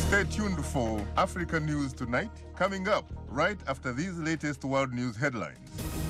Stay tuned for Africa News Tonight, coming up right after these latest world news headlines.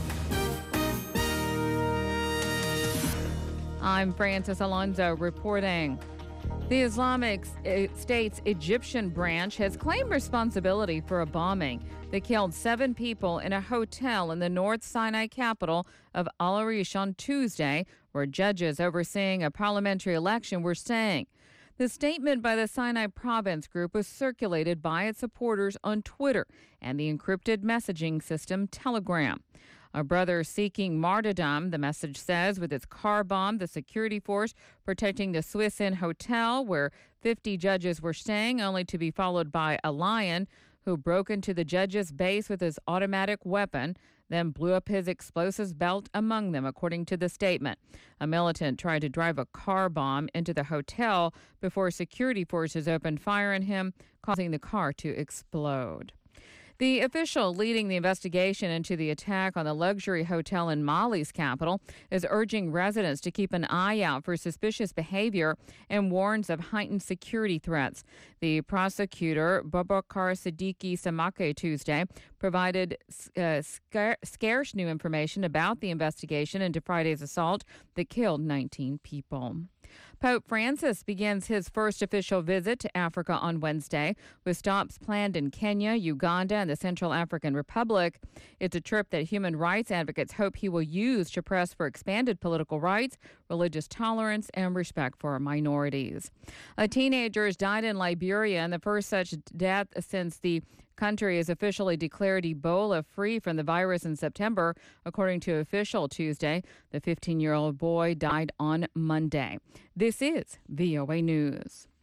I'm Francis Alonso reporting. The Islamic State's Egyptian branch has claimed responsibility for a bombing that killed 7 people in a hotel in the North Sinai capital of Al Arish on Tuesday, where judges overseeing a parliamentary election were staying. The statement by the Sinai Province Group was circulated by its supporters on Twitter and the encrypted messaging system Telegram. A brother seeking martyrdom, the message says, with its car bomb, the security force protecting the Swiss Inn Hotel, where 50 judges were staying, only to be followed by a lion who broke into the judge's base with his automatic weapon, then blew up his explosives belt among them, according to the statement. A militant tried to drive a car bomb into the hotel before security forces opened fire on him, causing the car to explode. The official leading the investigation into the attack on the luxury hotel in Mali's capital is urging residents to keep an eye out for suspicious behavior and warns of heightened security threats. The prosecutor, Boubacar Siddiqui Samake, Tuesday provided scarce new information about the investigation into Friday's assault that killed 19 people. Pope Francis begins his first official visit to Africa on Wednesday, with stops planned in Kenya, Uganda, and the Central African Republic. It's a trip that human rights advocates hope he will use to press for expanded political rights, religious tolerance, and respect for minorities. A teenager has died in Liberia, and the first such death since the country is officially declared Ebola free from the virus in September, according to official Tuesday. The 15-year-old boy died on Monday. This is VOA News.